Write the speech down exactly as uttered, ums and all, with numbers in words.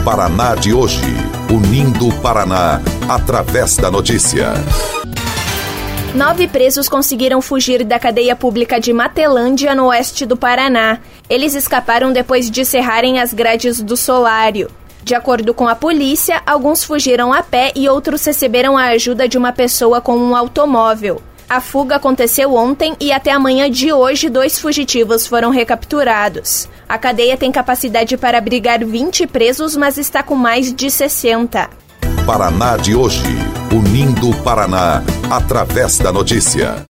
Paraná de hoje, unindo o Paraná através da notícia. Nove presos conseguiram fugir da cadeia pública de Matelândia, no oeste do Paraná. Eles escaparam depois de cerrarem as grades do solário. De acordo com a polícia, alguns fugiram a pé e outros receberam a ajuda de uma pessoa com um automóvel. A fuga aconteceu ontem e até amanhã de hoje dois fugitivos foram recapturados. A cadeia tem capacidade para abrigar vinte presos, mas está com mais de sessenta. Paraná de hoje, unindo o Paraná através da notícia.